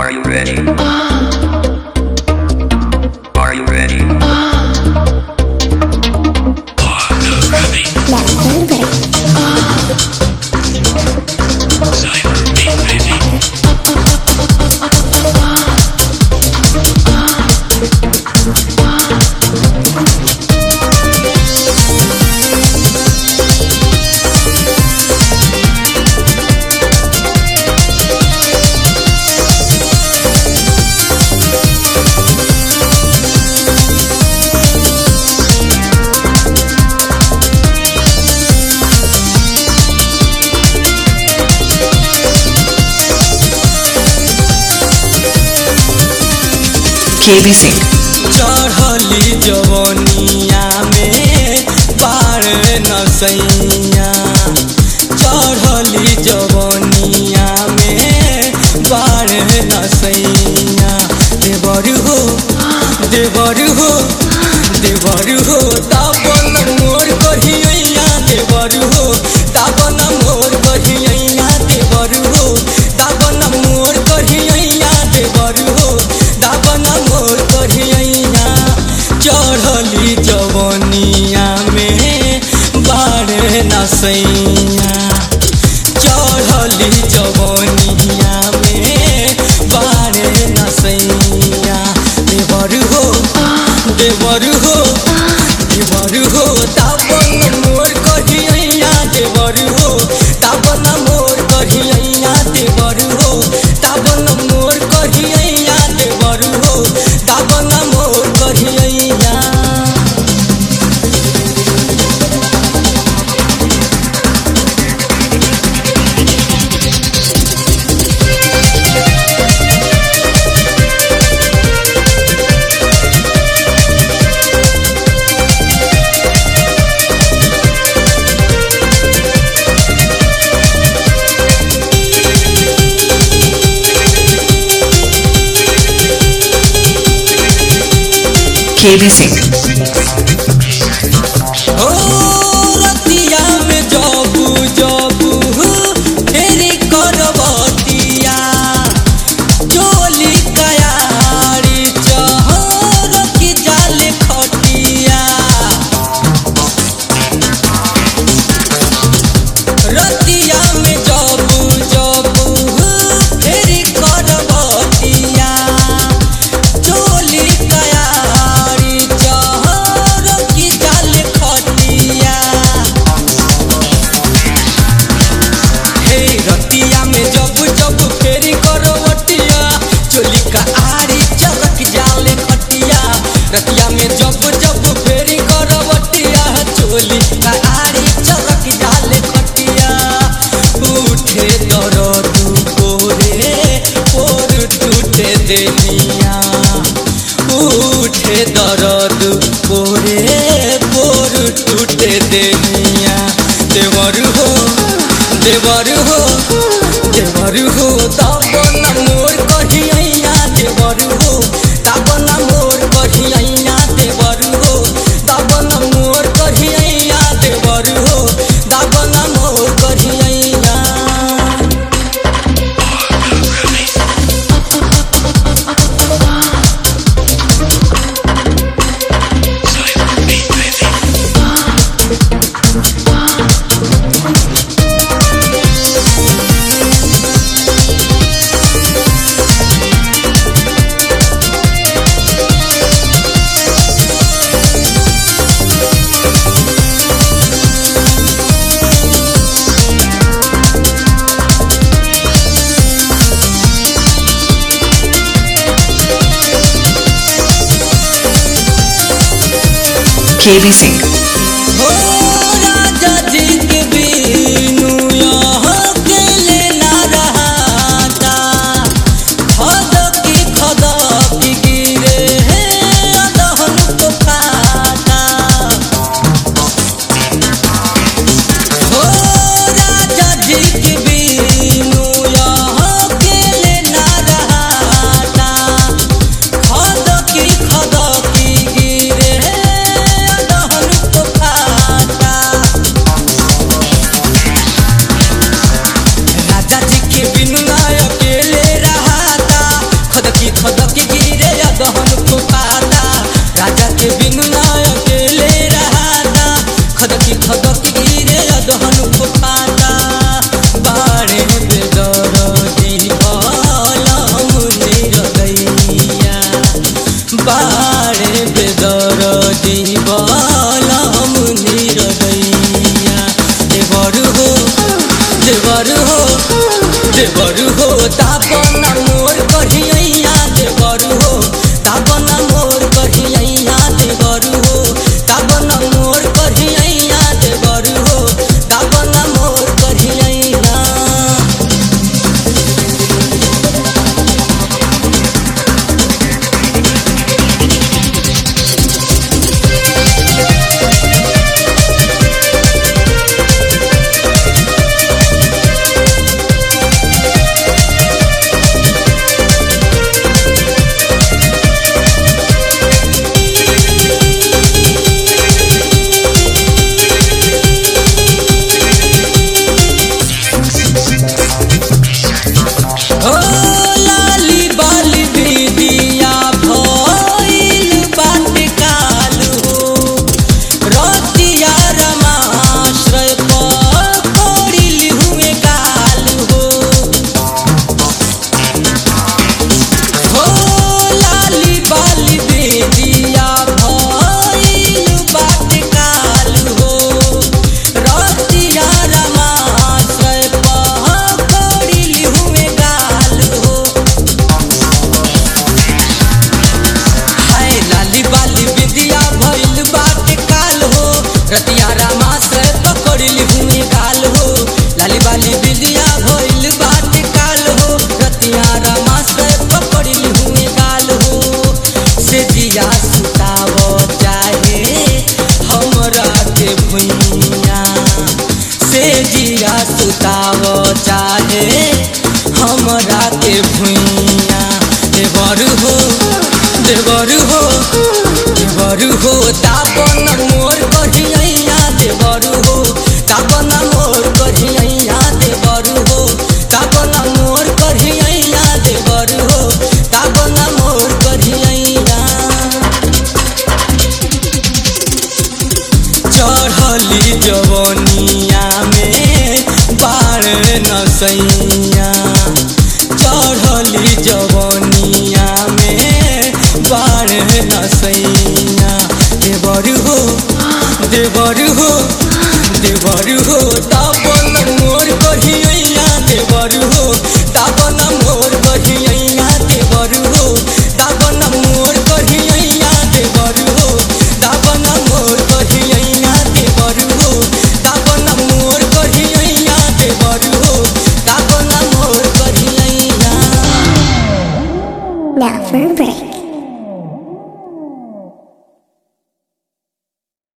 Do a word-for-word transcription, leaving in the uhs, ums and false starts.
Are you ready? Are you ready? K B Singh चढ़ली जवनिया में बार नसैया, चढ़ली जवनिया में बार नसैया। देवर हो देवर हो देवर हो ताबन मोर कहिया, देवर हो ताबन मोर कहिया, देवर हो ताबन मोर कहिया, देवर हो ताबन मोर कहिया। चढ़ली जवनिया में बारे नसैया, चढ़ली जवनिया में बारे नसैया। देवर हो देवर हो देवर हो ताबन मोर कहिया, देवर हो ताबन मोर कहिया, देवर हो ताबन मोर कहिया, देवर हो ताबन मोर कहिया। के बी सिंह ओ रतिया में जबू जबू तेरी करवतिया, चोली कयारी चहर की जाल खटिया। रतिया में जबू जबू तेरी करवतिया, चोली कयारी चहर की जाल खटिया। हे रतिया में जब जब फेरी करवटिया, चोली का आरी चरक जाल खटिया। रतिया में जब जब फेरी करवटिया, चोली का आरी चरक जाल खटिया। उठे दर्द पोरे पोर टूटे देहिया, उठे दर्द पोरे पोर टूटे देहिया। देवर हो देवर हो देवर हो ताबन मोर कहिया, देवर हो ताबन मोर कहिया, देवर हो ताबन मोर कहिया, देवर हो ताबन मोर कहिया। के बी सिंह हो राजा जी के बीनू यहाँ अकेले ना रहता, खद की खद की गिरे अदहन को खाता। हो राजा जी के बीनू यहाँ अकेले ना रहता, खद की खद की गिरे अदहन देवर हो देवर हो देवर हो तापन मोर कहिया देवर हो तापन मोर कहिया देवर हो तापन मोर कहिया देवर हो तापन मोर कहिया चढ़ली जवनिया में बाढ़ नसैया चढ़ली जवनिया में बाढ़ नसैया देवर हो देवर हो देवर हो तापन मोर कहिया देवर हो तापन मोर कहिया देवर हो तापन मोर कहिया देवर हो तापन मोर कहिया देवर हो तापन मोर कहिया देवर हो तापन मोर कहिया Now for a break.